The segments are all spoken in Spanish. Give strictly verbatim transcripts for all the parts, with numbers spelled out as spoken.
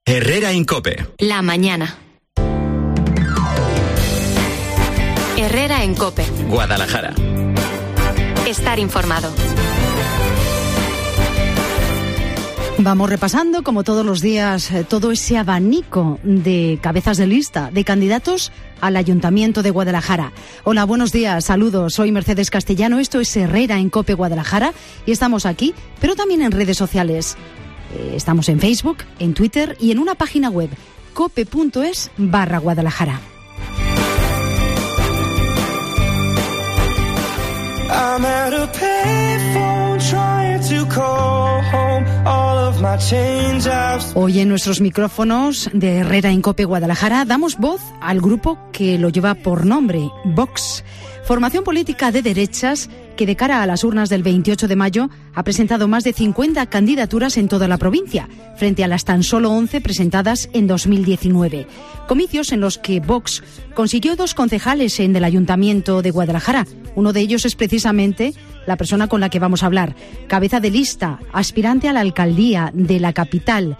Herrera Incope. La mañana. Herrera en Cope. Guadalajara. Estar informado. Vamos repasando, como todos los días, todo ese abanico de cabezas de lista de candidatos al Ayuntamiento de Guadalajara. Hola, buenos días, saludos. Soy Mercedes Castellano, esto es Herrera en Cope Guadalajara y estamos aquí, pero también en redes sociales. Eh, estamos en Facebook, en Twitter y en una página web, cope.es barra Guadalajara. I'm at a payphone trying to call home all of my change apps. Hoy en nuestros micrófonos de Herrera en Cope Guadalajara damos voz al grupo que lo lleva por nombre, Vox. Formación política de derechas que de cara a las urnas del veintiocho de mayo ha presentado más de cincuenta candidaturas en toda la provincia, frente a las tan solo once presentadas en dos mil diecinueve. Comicios en los que Vox consiguió dos concejales en el Ayuntamiento de Guadalajara. Uno de ellos es precisamente la persona con la que vamos a hablar, cabeza de lista, aspirante a la alcaldía de la capital,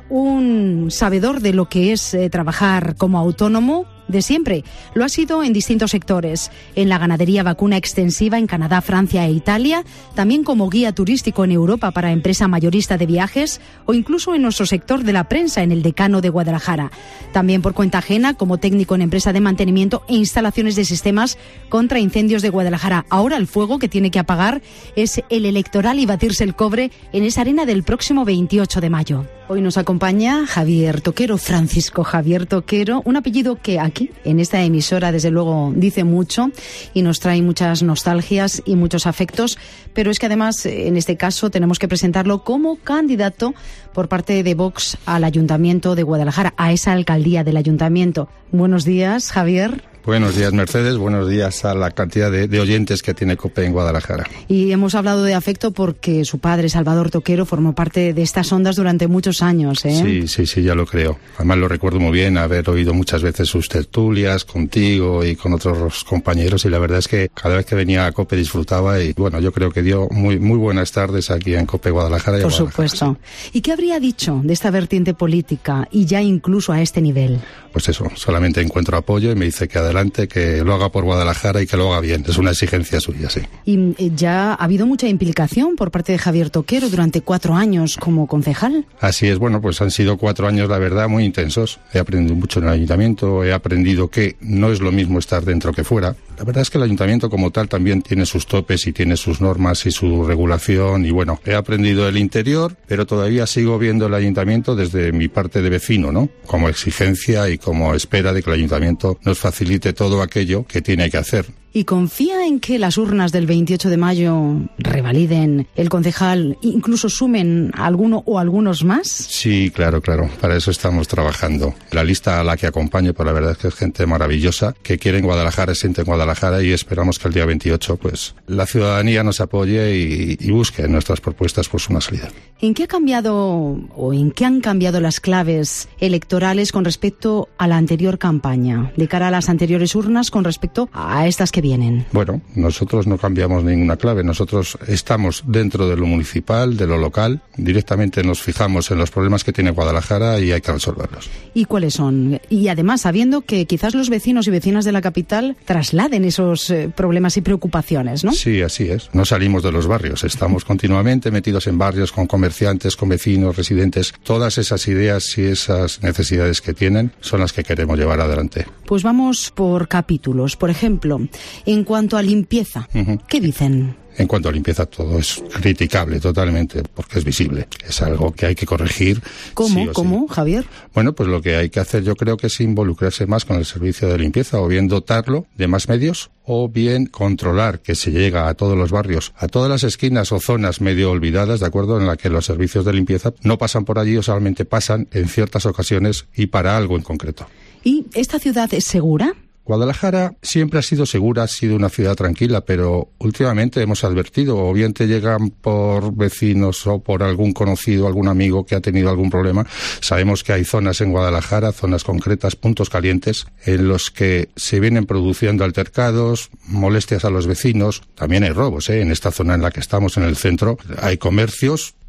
un sabedor de lo que es eh, trabajar como autónomo de siempre. Lo ha sido en distintos sectores, en la ganadería vacuna extensiva en Canadá, Francia e Italia, también como guía turístico en Europa para empresa mayorista de viajes o incluso en nuestro sector de la prensa en el Decano de Guadalajara. También por cuenta ajena como técnico en empresa de mantenimiento e instalaciones de sistemas contra incendios de Guadalajara. Ahora el fuego que tiene que apagar es el electoral y batirse el cobre en esa arena del próximo veintiocho de mayo. Hoy nos acompaña Javier Toquero, Francisco Javier Toquero, un apellido que aquí, en esta emisora, desde luego dice mucho y nos trae muchas nostalgias y muchos afectos, pero es que además, en este caso, tenemos que presentarlo como candidato por parte de Vox al Ayuntamiento de Guadalajara, a esa alcaldía del Ayuntamiento. Buenos días, Javier. Buenos días, Mercedes. Buenos días a la cantidad de, de oyentes que tiene COPE en Guadalajara. Y hemos hablado de afecto porque su padre, Salvador Toquero, formó parte de estas ondas durante muchos años, ¿eh? Sí, sí, sí, ya lo creo. Además lo recuerdo muy bien, haber oído muchas veces sus tertulias contigo y con otros compañeros, y la verdad es que cada vez que venía a COPE disfrutaba y, bueno, yo creo que dio muy, muy buenas tardes aquí en COPE Guadalajara. Y Por Guadalajara, supuesto. Sí. ¿Y qué habría dicho de esta vertiente política y ya incluso a este nivel? Pues eso, solamente encuentro apoyo y me dice que adelante, que lo haga por Guadalajara y que lo haga bien. Es una exigencia suya, sí. Y ya ha habido mucha implicación por parte de Javier Toquero durante cuatro años como concejal. Así es, bueno, pues han sido cuatro años, la verdad, muy intensos. He aprendido mucho en el ayuntamiento, he aprendido que no es lo mismo estar dentro que fuera. La verdad es que el ayuntamiento como tal también tiene sus topes y tiene sus normas y su regulación, y bueno, he aprendido el interior, pero todavía sigo viendo el ayuntamiento desde mi parte de vecino, ¿no? Como exigencia y como espera de que el ayuntamiento nos facilite todo aquello que tiene que hacer. ¿Y confía en que las urnas del veintiocho de mayo revaliden el concejal, incluso sumen alguno o algunos más? Sí, claro, claro. Para eso estamos trabajando. La lista a la que acompaño, pues la verdad es que es gente maravillosa, que quiere en Guadalajara, siente en Guadalajara, y esperamos que el día veintiocho, pues, la ciudadanía nos apoye y, y busque en nuestras propuestas, pues, una salida. ¿En qué ha cambiado o en qué han cambiado las claves electorales con respecto a la anterior campaña, de cara a las anteriores urnas con respecto a estas que vienen? Bueno, nosotros no cambiamos ninguna clave. Nosotros estamos dentro de lo municipal, de lo local. Directamente nos fijamos en los problemas que tiene Guadalajara y hay que resolverlos. ¿Y cuáles son? Y además, sabiendo que quizás los vecinos y vecinas de la capital trasladen esos eh, problemas y preocupaciones, ¿no? Sí, así es. No salimos de los barrios. Estamos continuamente metidos en barrios con comerciantes, con vecinos, residentes. Todas esas ideas y esas necesidades que tienen son las que queremos llevar adelante. Pues vamos por capítulos. Por ejemplo, en cuanto a limpieza, uh-huh. ¿Qué dicen? En cuanto a limpieza, todo es criticable totalmente, porque es visible. Es algo que hay que corregir. ¿Cómo? Sí ¿Cómo, sí. Javier? Bueno, pues lo que hay que hacer, yo creo que es involucrarse más con el servicio de limpieza, o bien dotarlo de más medios, o bien controlar que se llega a todos los barrios, a todas las esquinas o zonas medio olvidadas, ¿de acuerdo?, en la que los servicios de limpieza no pasan por allí o solamente pasan en ciertas ocasiones y para algo en concreto. ¿Y esta ciudad es segura? Guadalajara siempre ha sido segura, ha sido una ciudad tranquila, pero últimamente hemos advertido, o bien te llegan por vecinos o por algún conocido, algún amigo que ha tenido algún problema. Sabemos que hay zonas en Guadalajara, zonas concretas, puntos calientes, en los que se vienen produciendo altercados, molestias a los vecinos. También hay robos, ¿eh? En esta zona en la que estamos, en el centro, hay comercios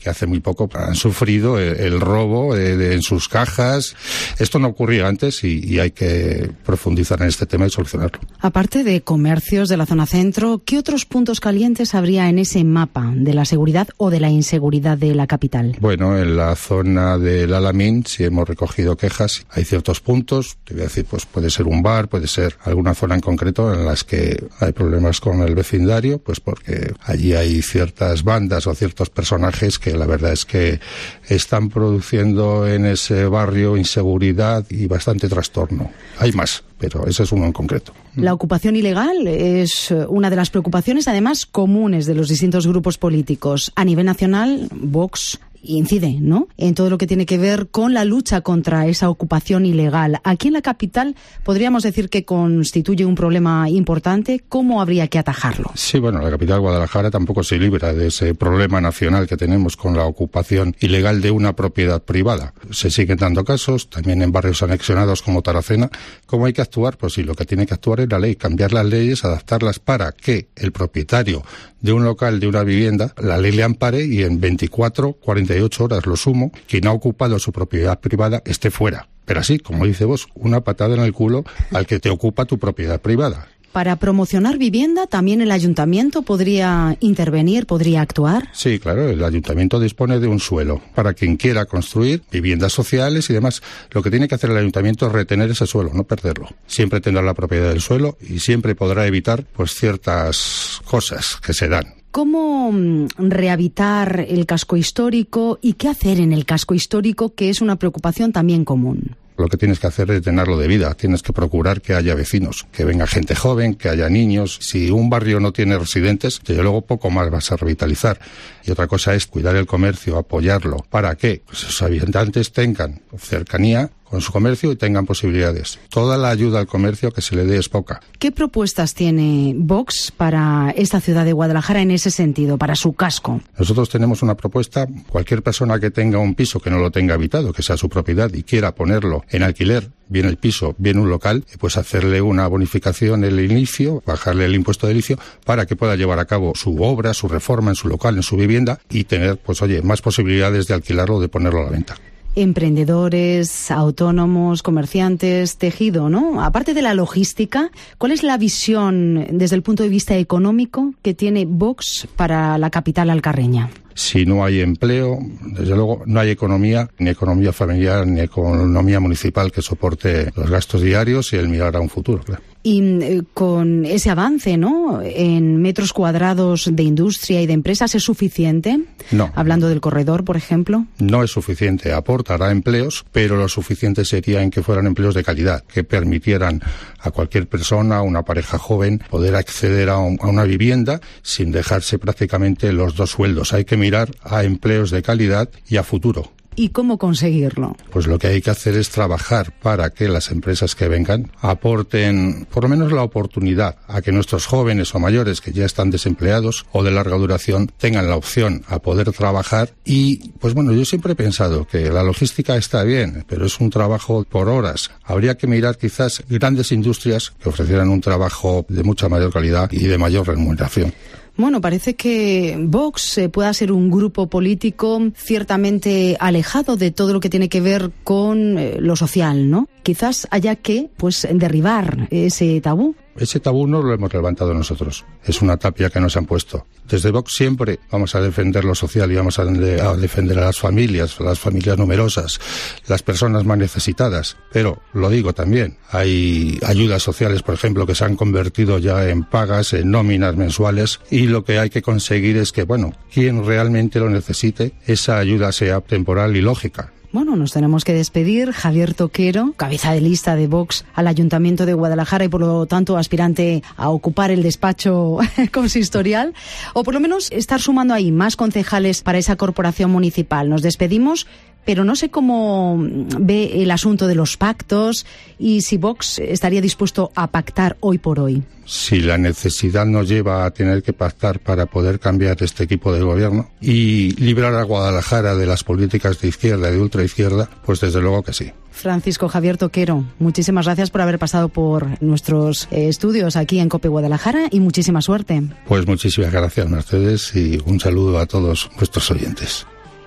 que hace muy poco han sufrido el, el robo de, de, en sus cajas. Esto no ocurría antes y, y hay que profundizar en este tema y solucionarlo. Aparte de comercios de la zona centro, ¿qué otros puntos calientes habría en ese mapa de la seguridad o de la inseguridad de la capital? Bueno, en la zona del Alamín sí hemos recogido quejas. Hay ciertos puntos, te voy a decir, pues puede ser un bar, puede ser alguna zona en concreto en las que hay problemas con el vecindario, pues porque allí hay ciertas bandas o ciertos personajes que la verdad es que están produciendo en ese barrio inseguridad y bastante trastorno. Hay más, pero ese es uno en concreto. La ocupación ilegal es una de las preocupaciones, además, comunes de los distintos grupos políticos. A nivel nacional, Vox incide, ¿no?, en todo lo que tiene que ver con la lucha contra esa ocupación ilegal. Aquí en la capital podríamos decir que constituye un problema importante. ¿Cómo habría que atajarlo? Sí, bueno, la capital, Guadalajara, tampoco se libra de ese problema nacional que tenemos con la ocupación ilegal de una propiedad privada. Se siguen dando casos, también en barrios anexionados como Taracena. ¿Cómo hay que actuar? Pues sí, lo que tiene que actuar es la ley, cambiar las leyes, adaptarlas para que el propietario de un local, de una vivienda, la ley le ampare y en veinticuatro, cuarenta y ocho horas, lo sumo, quien ha ocupado su propiedad privada esté fuera. Pero así, como dice vos, una patada en el culo al que te ocupa tu propiedad privada. Para promocionar vivienda, ¿también el ayuntamiento podría intervenir, podría actuar? Sí, claro, el ayuntamiento dispone de un suelo para quien quiera construir viviendas sociales y demás. Lo que tiene que hacer el ayuntamiento es retener ese suelo, no perderlo. Siempre tendrá la propiedad del suelo y siempre podrá evitar pues ciertas cosas que se dan. ¿Cómo rehabilitar el casco histórico y qué hacer en el casco histórico, que es una preocupación también común? Lo que tienes que hacer es llenarlo de vida. Tienes que procurar que haya vecinos, que venga gente joven, que haya niños. Si un barrio no tiene residentes, desde luego poco más vas a revitalizar. Y otra cosa es cuidar el comercio, apoyarlo. ¿Para qué? Pues sus habitantes tengan cercanía con su comercio y tengan posibilidades. Toda la ayuda al comercio que se le dé es poca. ¿Qué propuestas tiene Vox para esta ciudad de Guadalajara en ese sentido, para su casco? Nosotros tenemos una propuesta. Cualquier persona que tenga un piso que no lo tenga habitado, que sea su propiedad y quiera ponerlo en alquiler, bien el piso, bien un local, pues hacerle una bonificación en el inicio, bajarle el impuesto de inicio para que pueda llevar a cabo su obra, su reforma en su local, en su vivienda y tener, pues oye, más posibilidades de alquilarlo o de ponerlo a la venta. Emprendedores, autónomos, comerciantes, tejido, ¿no? Aparte de la logística, ¿cuál es la visión desde el punto de vista económico que tiene Vox para la capital alcarreña? Si no hay empleo, desde luego no hay economía, ni economía familiar, ni economía municipal que soporte los gastos diarios y el mirar a un futuro, claro. Y eh, con ese avance, ¿no?, en metros cuadrados de industria y de empresas, ¿es suficiente? No. Hablando del corredor, por ejemplo. No es suficiente. Aportará empleos, pero lo suficiente sería en que fueran empleos de calidad, que permitieran a cualquier persona, a una pareja joven, poder acceder a, un, a una vivienda sin dejarse prácticamente los dos sueldos. Hay que mirar a empleos de calidad y a futuro. ¿Y cómo conseguirlo? Pues lo que hay que hacer es trabajar para que las empresas que vengan aporten por lo menos la oportunidad a que nuestros jóvenes o mayores que ya están desempleados o de larga duración tengan la opción a poder trabajar. Y pues bueno, yo siempre he pensado que la logística está bien, pero es un trabajo por horas. Habría que mirar quizás grandes industrias que ofrecieran un trabajo de mucha mayor calidad y de mayor remuneración. Bueno, parece que Vox eh, pueda ser un grupo político ciertamente alejado de todo lo que tiene que ver con eh, lo social, ¿no? Quizás haya que, pues, derribar ese tabú. Ese tabú no lo hemos levantado nosotros. Es una tapia que nos han puesto. Desde Vox siempre vamos a defender lo social y vamos a, de, a defender a las familias, a las familias numerosas, las personas más necesitadas. Pero, lo digo también, hay ayudas sociales, por ejemplo, que se han convertido ya en pagas, en nóminas mensuales, y lo que hay que conseguir es que, bueno, quien realmente lo necesite, esa ayuda sea temporal y lógica. Bueno, nos tenemos que despedir. Javier Toquero, cabeza de lista de Vox al Ayuntamiento de Guadalajara y por lo tanto aspirante a ocupar el despacho consistorial, o por lo menos estar sumando ahí más concejales para esa corporación municipal. Nos despedimos, pero no sé cómo ve el asunto de los pactos y si Vox estaría dispuesto a pactar hoy por hoy. Si la necesidad nos lleva a tener que pactar para poder cambiar este equipo de gobierno y librar a Guadalajara de las políticas de izquierda y de ultraizquierda, pues desde luego que sí. Francisco Javier Toquero, muchísimas gracias por haber pasado por nuestros eh, estudios aquí en COPE Guadalajara y muchísima suerte. Pues muchísimas gracias, Mercedes, y un saludo a todos vuestros oyentes.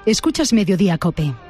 Escuchas Mediodía Cope.